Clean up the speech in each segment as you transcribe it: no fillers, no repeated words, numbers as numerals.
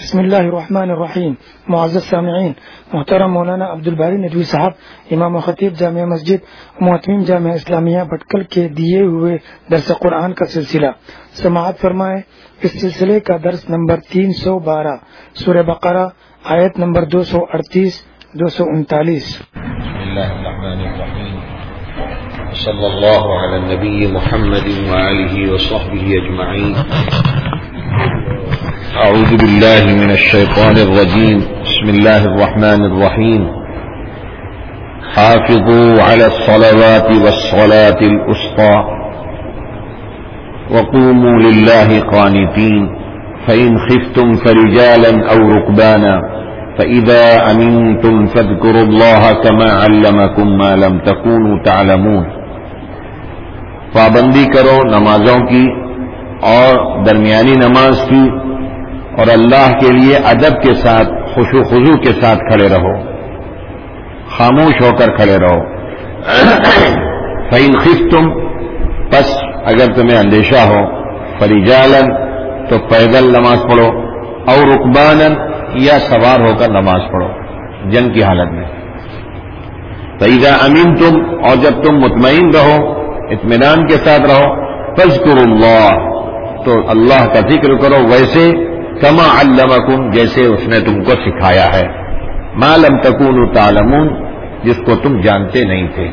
بسم اللہ الرحمن الرحیم. معزز سامعین، محترم مولانا عبدالباری ندوی صاحب، امام و خطیب جامعہ مسجد محتمین جامعہ اسلامیہ بھٹکل کے دیے ہوئے درس قرآن کا سلسلہ سماعت فرمائے. اس سلسلے کا درس نمبر 312 سورہ بقرہ آیت نمبر 238 239. بسم اللہ الرحمن الرحیم. صلی اللہ علی النبی محمد وآلہ وصحبہ اجمعین. اعوذ باللہ من الشیطان الرجیم. بسم اللہ الرحمن الرحیم. حافظوا علی الصلوات والصلاة الوسطى وقوموا للہ قانتین فإن خفتم فرجالا أو ركبانا فإذا أمنتم فاذكروا الله كما علمكم ما لم تكونوا تعلمون. پابندی کرو نمازوں کی اور درمیانی نماز کی، اور اللہ کے لیے ادب کے ساتھ خشوع و خضوع کے ساتھ کھڑے رہو، خاموش ہو کر کھڑے رہو. فإن خفتم، پس اگر تمہیں اندیشہ ہو، فرجالا تو پیدل نماز پڑھو، اور رکبانا یا سوار ہو کر نماز پڑھو جنگ کی حالت میں. فإذا أمنتم، اور جب تم مطمئن رہو، اطمینان کے ساتھ رہو، فاذکروا اللہ، تو اللہ کا ذکر کرو ویسے کما علمکم، جیسے اس نے تم کو سکھایا ہے، ما لم تکونوا تعلمون، جس کو تم جانتے نہیں تھے.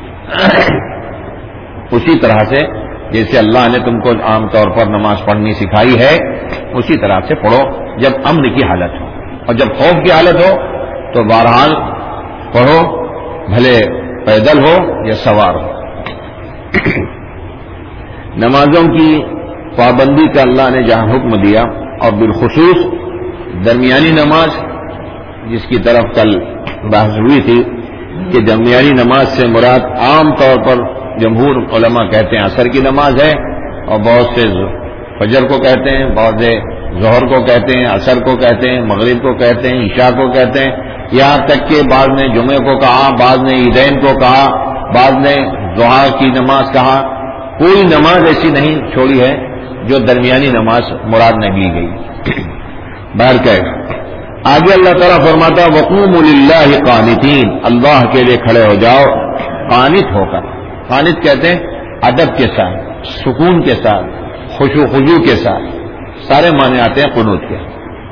اسی طرح سے جیسے اللہ نے تم کو عام طور پر نماز پڑھنی سکھائی ہے، اسی طرح سے پڑھو جب امن کی حالت ہو، اور جب خوف کی حالت ہو تو بہرحال پڑھو، بھلے پیدل ہو یا سوار ہو. نمازوں کی پابندی کا اللہ نے جہاں حکم دیا، اور بالخصوص درمیانی نماز، جس کی طرف کل بحث ہوئی تھی کہ درمیانی نماز سے مراد عام طور پر جمہور علماء کہتے ہیں عصر کی نماز ہے، اور بہت سے فجر کو کہتے ہیں، بہت سے ظہر کو کہتے ہیں، عصر کو کہتے ہیں، مغرب کو کہتے ہیں، عشاء کو کہتے ہیں، یہاں تک کہ بعض نے جمعے کو کہا، بعض نے عیدین کو کہا، بعض نے ضحیٰ کی نماز کہا. کوئی نماز ایسی نہیں چھوڑی ہے جو درمیانی نماز مراد نہیں لی گئی. باہر کہے گا آگے اللہ تعالیٰ فرماتا وقوموا للہ قانتین، اللہ کے لیے کھڑے ہو جاؤ قانت ہو کر. قانت کہتے ہیں ادب کے ساتھ، سکون کے ساتھ، خشوع و خضوع کے ساتھ، سارے معنی آتے ہیں قنوت کے.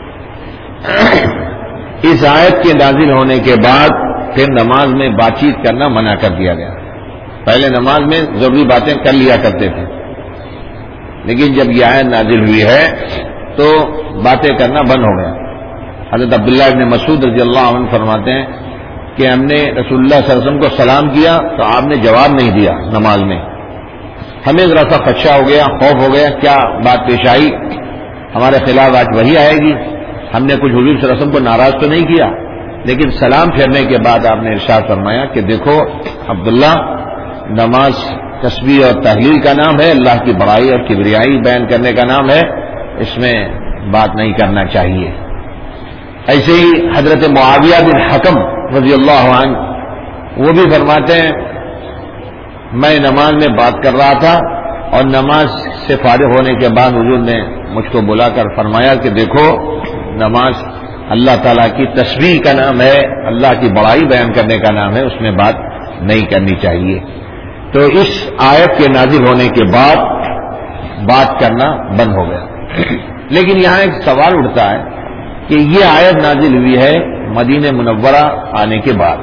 اس آیت کے نازل ہونے کے بعد پھر نماز میں بات چیت کرنا منع کر دیا گیا. پہلے نماز میں ضروری باتیں کر لیا کرتے تھے، لیکن جب یہ آیت نازل ہوئی ہے تو باتیں کرنا بند ہو گیا. حضرت عبداللہ ابن مسعود رضی اللہ عنہ فرماتے ہیں کہ ہم نے رسول اللہ صلی اللہ علیہ وسلم کو سلام کیا تو آپ نے جواب نہیں دیا نماز میں. ہمیں ذرا سا خدشہ ہو گیا، خوف ہو گیا، کیا بات پیش آئی، ہمارے خلاف آج وہی آئے گی، ہم نے کچھ حضور صلی اللہ علیہ وسلم کو ناراض تو نہیں کیا. لیکن سلام پھیرنے کے بعد آپ نے ارشاد فرمایا کہ دیکھو عبداللہ، نماز تسبیح اور تحلیل کا نام ہے، اللہ کی بڑائی اور کبریائی بیان کرنے کا نام ہے، اس میں بات نہیں کرنا چاہیے. ایسے ہی حضرت معاویہ بن حکم رضی اللہ عنہ وہ بھی فرماتے ہیں میں نماز میں بات کر رہا تھا، اور نماز سے فارغ ہونے کے بعد حضور نے مجھ کو بلا کر فرمایا کہ دیکھو نماز اللہ تعالیٰ کی تسبیح کا نام ہے، اللہ کی بڑائی بیان کرنے کا نام ہے، اس میں بات نہیں کرنی چاہیے. تو اس آیت کے نازل ہونے کے بعد بات کرنا بند ہو گیا. لیکن یہاں ایک سوال اٹھتا ہے کہ یہ آیت نازل ہوئی ہے مدینہ منورہ آنے کے بعد،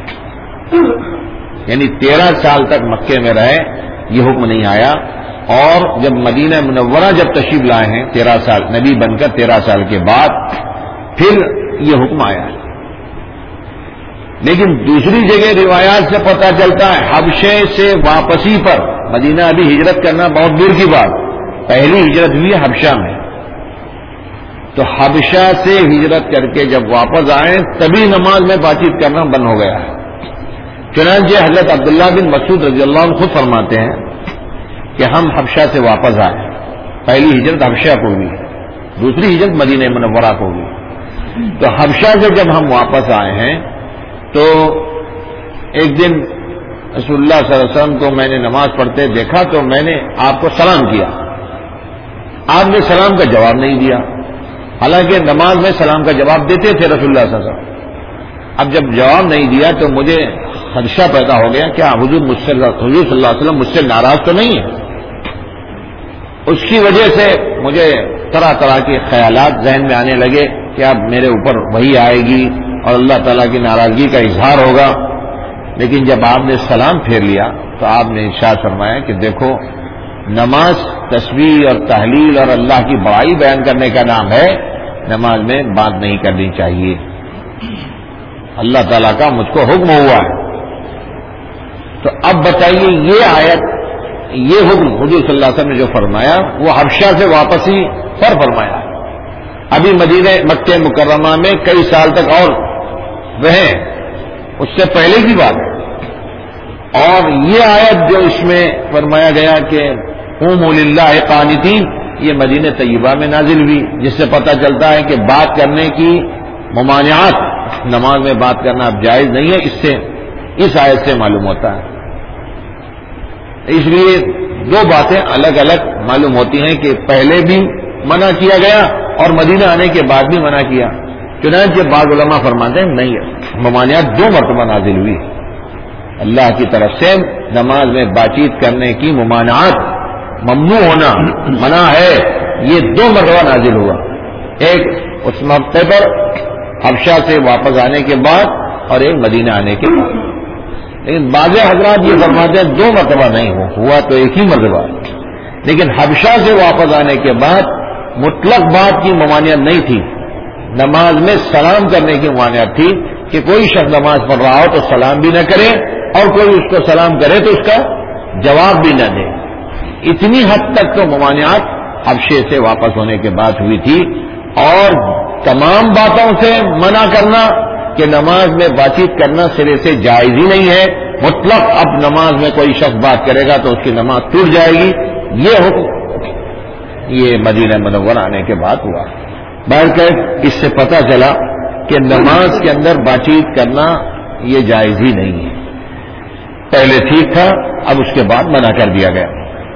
یعنی 13 سال تک مکے میں رہے، یہ حکم نہیں آیا. اور جب مدینہ منورہ جب تشریف لائے ہیں 13 سال نبی بن کر 13 سال کے بعد پھر یہ حکم آیا ہے. لیکن دوسری جگہ روایات سے پتہ چلتا ہے حبشے سے واپسی پر، مدینہ ابھی ہجرت کرنا بہت دور کی بات، پہلی ہجرت ہوئی ہے حبشہ میں، تو حبشہ سے ہجرت کر کے جب واپس آئے تبھی نماز میں بات چیت کرنا بند ہو گیا ہے. چنانچہ حضرت عبداللہ بن مسعود رضی اللہ عنہ خود فرماتے ہیں کہ ہم حبشہ سے واپس آئے، پہلی ہجرت حبشہ کو ہوئی، دوسری ہجرت مدینہ منورہ کو ہوئی. تو حبشہ سے جب ہم واپس آئے ہیں تو ایک دن رسول اللہ صلی اللہ علیہ وسلم کو میں نے نماز پڑھتے دیکھا تو میں نے آپ کو سلام کیا، آپ نے سلام کا جواب نہیں دیا. حالانکہ نماز میں سلام کا جواب دیتے تھے رسول اللہ صلی اللہ علیہ وسلم. اب جب جواب نہیں دیا تو مجھے خدشہ پیدا ہو گیا کیا حضور صلی اللہ علیہ وسلم مجھ سے ناراض تو نہیں ہے. اس کی وجہ سے مجھے طرح طرح کے خیالات ذہن میں آنے لگے کہ اب میرے اوپر وحی آئے گی اور اللہ تعالیٰ کی ناراضگی کا اظہار ہوگا. لیکن جب آپ نے سلام پھیر لیا تو آپ نے ارشاد فرمایا کہ دیکھو نماز تسبیح اور تحلیل اور اللہ کی بڑائی بیان کرنے کا نام ہے. نماز میں بات نہیں کرنی چاہیے. اللہ تعالیٰ کا مجھ کو حکم ہوا ہے. تو اب بتائیے یہ آیت یہ حکم حضور صلی اللہ علیہ وسلم نے جو فرمایا وہ حبشہ سے واپسی پر فرمایا. ابھی مدینہ مکہ مکرمہ میں کئی سال تک اور رہے، اس سے پہلے کی بات ہے. اور یہ آیت جو اس میں فرمایا گیا کہ قوموا للہ قانتین، یہ مدینہ طیبہ میں نازل ہوئی، جس سے پتہ چلتا ہے کہ بات کرنے کی ممانعات، نماز میں بات کرنا اب جائز نہیں ہے. اس آیت سے معلوم ہوتا ہے. اس لیے دو باتیں الگ الگ معلوم ہوتی ہیں کہ پہلے بھی منع کیا گیا اور مدینہ آنے کے بعد بھی منع کیا. چنانچہ بعض علماء فرماتے ہیں نہیں، ممانعات 2 مرتبہ نازل ہوئی. اللہ کی طرف سے نماز میں بات چیت کرنے کی ممانعات، ممنوع ہونا، منع ہے، یہ 2 مرتبہ نازل ہوا. ایک اس موقع پر حبشہ سے واپس آنے کے بعد اور ایک مدینہ آنے کے بعد. لیکن بعض حضرات یہ فرماتے ہیں 2 مرتبہ نہیں ہوا تو ایک ہی مرتبہ. لیکن حبشہ سے واپس آنے کے بعد مطلق بات کی ممانعت نہیں تھی. نماز میں سلام کرنے کی ممانعت تھی کہ کوئی شخص نماز پڑھ رہا ہو تو سلام بھی نہ کرے اور کوئی اس کو سلام کرے تو اس کا جواب بھی نہ دے. اتنی حد تک تو ممانعات حبشے سے واپس ہونے کے بعد ہوئی تھی. اور تمام باتوں سے منع کرنا کہ نماز میں بات چیت کرنا سرے سے جائز ہی نہیں ہے. مطلق اب نماز میں کوئی شخص بات کرے گا تو اس کی نماز ٹوٹ جائے گی. یہ حکم یہ مدینہ منورہ آنے کے بعد ہوا. بہرکیف اس سے پتہ چلا کہ نماز کے اندر بات چیت کرنا یہ جائز ہی نہیں ہے. پہلے ٹھیک تھا، اب اس کے بعد منع کر دیا گیا.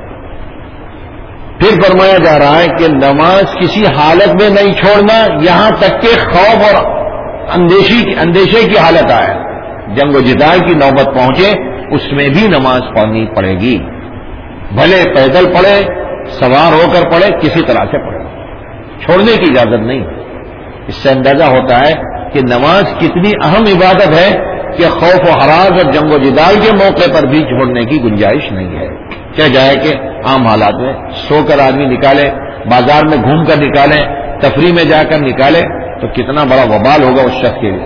پھر فرمایا جا رہا ہے کہ نماز کسی حالت میں نہیں چھوڑنا یہاں تک کہ خوف اور اندیشے کی حالت آئے، جنگ و جدال کی نوبت پہنچے، اس میں بھی نماز پڑھنی پڑے گی. بھلے پیدل پڑھے، سوار ہو کر پڑھے، کسی طرح سے پڑھے، چھوڑنے کی اجازت نہیں. اس سے اندازہ ہوتا ہے کہ نماز کتنی اہم عبادت ہے کہ خوف و حراس اور جنگ و جدال کے موقع پر بھی چھوڑنے کی گنجائش نہیں ہے. کیا جائے کہ عام حالات میں سو کر آدمی نکالے، بازار میں گھوم کر نکالے، تفریح میں جا کر نکالے تو کتنا بڑا وبال ہوگا اس شخص کے لیے.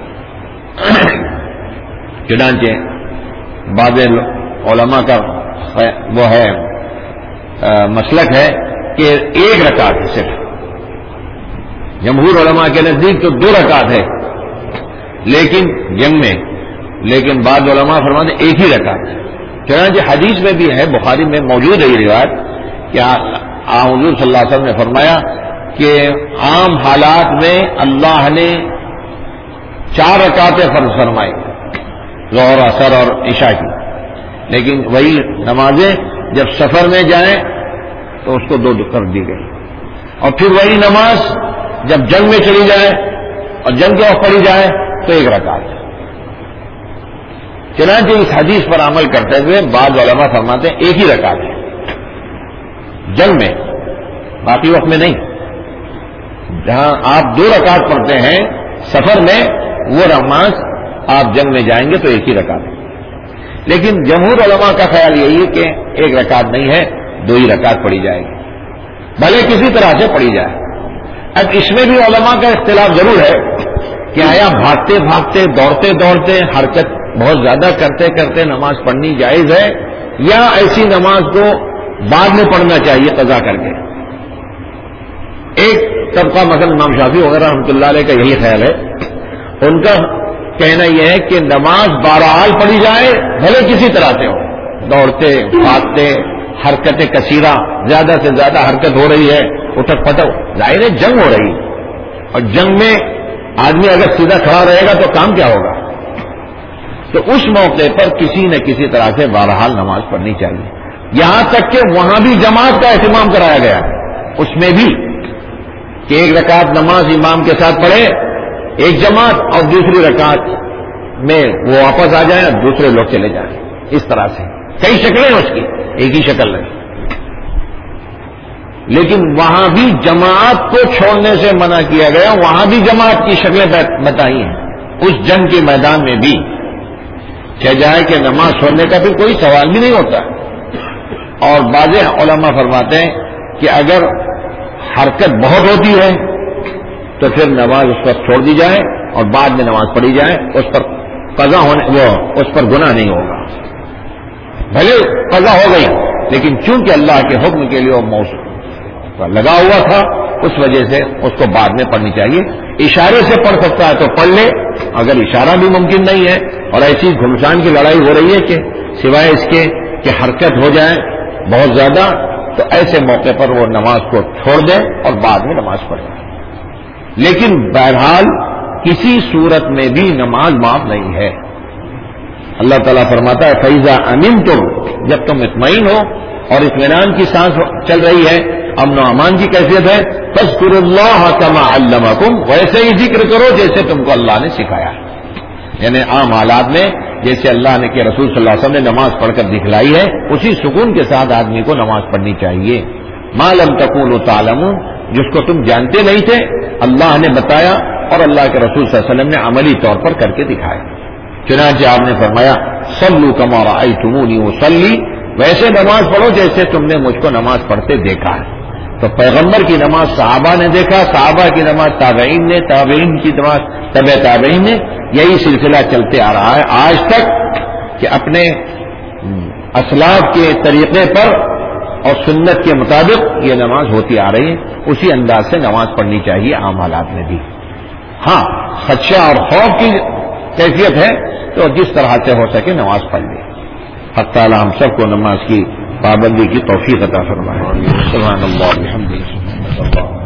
چنانچہ بعض علماء کا وہ ہے مسلک ہے کہ 1 رکعت ہے صرف. جمہور علماء کے نزدیک تو 2 رکعت ہے لیکن جنگ میں، لیکن بعض علماء فرماتے ہیں 1 ہی رکعت ہے. چنانچہ حدیث میں بھی ہے، بخاری میں موجود ہے یہ روایت کہ حضور صلی اللہ علیہ وسلم نے فرمایا کہ عام حالات میں اللہ نے 4 رکعتیں فرض فرمائی، ظہر، عصر اور عشاء کی. لیکن وہی نمازیں جب سفر میں جائیں تو اس کو 2 کر دی گئی. اور پھر وہی نماز جب جنگ میں چلی جائے اور جنگ کے وقت پڑھی جائے تو 1 رکعت. چنانچہ اس حدیث پر عمل کرتے ہوئے بعض علماء فرماتے ہیں 1 ہی رکعت ہے جنگ میں، باقی وقت میں نہیں. جہاں آپ 2 رکعت پڑھتے ہیں سفر میں، وہ نماز آپ جنگ میں جائیں گے تو 1 ہی رکعت ہے. لیکن جمہور علماء کا خیال یہی ہے کہ 1 رکعت نہیں ہے، 2 ہی رکعت پڑھی جائے گی، بھلے کسی طرح سے پڑھی جائے. اب اس میں بھی علماء کا اختلاف ضرور ہے کہ آیا بھاگتے بھاگتے دوڑتے دوڑتے حرکت بہت زیادہ کرتے کرتے نماز پڑھنی جائز ہے یا ایسی نماز کو بعد میں پڑھنا چاہیے قضا کر کے. ایک طبقہ مثلا امام شافعی وغیرہ رحمۃ اللہ علیہ کا یہی خیال ہے. ان کا کہنا یہ ہے کہ نماز بہرحال پڑھی جائے بھلے کسی طرح سے ہو، دوڑتے بھاگتے، حرکت کثیرہ، زیادہ سے زیادہ حرکت ہو رہی ہے، اٹھک پٹک، ظاہر ہے جنگ ہو رہی ہے اور جنگ میں آدمی اگر سیدھا کھڑا رہے گا تو کام کیا ہوگا. تو اس موقع پر کسی نہ کسی طرح سے بہرحال نماز پڑھنی چاہیے. یہاں تک کہ وہاں بھی جماعت کا اہتمام کرایا گیا، اس میں بھی کہ ایک رکعت نماز امام کے ساتھ پڑھے ایک جماعت اور دوسری رکعت میں وہ واپس آ جائیں اور دوسرے لوگ چلے جائیں. اس طرح سے کئی شکلیں ہیں اس کی، ایک ہی شکل نہیں. لیکن وہاں بھی جماعت کو چھوڑنے سے منع کیا گیا، وہاں بھی جماعت کی شکلیں بتائی ہیں. اس جنگ کے میدان میں بھی کہا جائے کہ نماز چھوڑنے کا پھر کوئی سوال بھی نہیں ہوتا. اور بعض علماء فرماتے ہیں کہ اگر حرکت بہت ہوتی ہے تو پھر نماز اس پر چھوڑ دی جائے اور بعد میں نماز پڑھی جائے، اس پر قضا ہونے اس پر گناہ نہیں ہوگا. بھلے قضا ہو گئی لیکن چونکہ اللہ کے حکم کے لیے وہ موضوع لگا ہوا تھا اس وجہ سے اس کو بعد میں پڑھنی چاہیے. اشارے سے پڑھ سکتا ہے تو پڑھ لے، اگر اشارہ بھی ممکن نہیں ہے اور ایسی گھمسان کی لڑائی ہو رہی ہے کہ سوائے اس کے کہ حرکت ہو جائے بہت زیادہ، تو ایسے موقع پر وہ نماز کو چھوڑ دے اور بعد میں نماز پڑھے. لیکن بہرحال کسی صورت میں بھی نماز معاف نہیں ہے. اللہ تعالیٰ فرماتا ہے فَإِذَا أَمِنْتُمْ، جب تم اطمئن ہو اور اطمینان کی سانس چل رہی ہے، امن و امان کی کیفیت ہے، فاذکروا اللہ کما علمکم، ویسے ہی ذکر کرو جیسے تم کو اللہ نے سکھایا. یعنی عام حالات میں جیسے اللہ نے کہ رسول صلی اللہ علیہ وسلم نے نماز پڑھ کر دکھلائی ہے اسی سکون کے ساتھ آدمی کو نماز پڑھنی چاہیے. ما لم تکونوا تعلمون، جس کو تم جانتے نہیں تھے اللہ نے بتایا اور اللہ کے رسول صلی اللہ علیہ وسلم نے عملی طور پر کر کے دکھایا. چنانچہ آپ نے فرمایا صلوا کما رأیتمونی اصلی، ویسے نماز پڑھو جیسے تم نے مجھ کو نماز پڑھتے دیکھا ہے. تو پیغمبر کی نماز صحابہ نے دیکھا، صحابہ کی نماز تابعین نے، تابعین کی نماز تبع تابعین نے. یہی سلسلہ چلتے آ رہا ہے آج تک کہ اپنے اسلاف کے طریقے پر اور سنت کے مطابق یہ نماز ہوتی آ رہی ہے. اسی انداز سے نماز پڑھنی چاہیے عام حالات میں بھی. ہاں خدشہ اور خوف کی کیفیت ہے تو جس طرح سے ہو سکے نماز پڑھ لے. حق تعالی ہم سب کو نماز کی پابندی کی توفیق عطا فرمائے. سبحان اللہ والحمد للہ.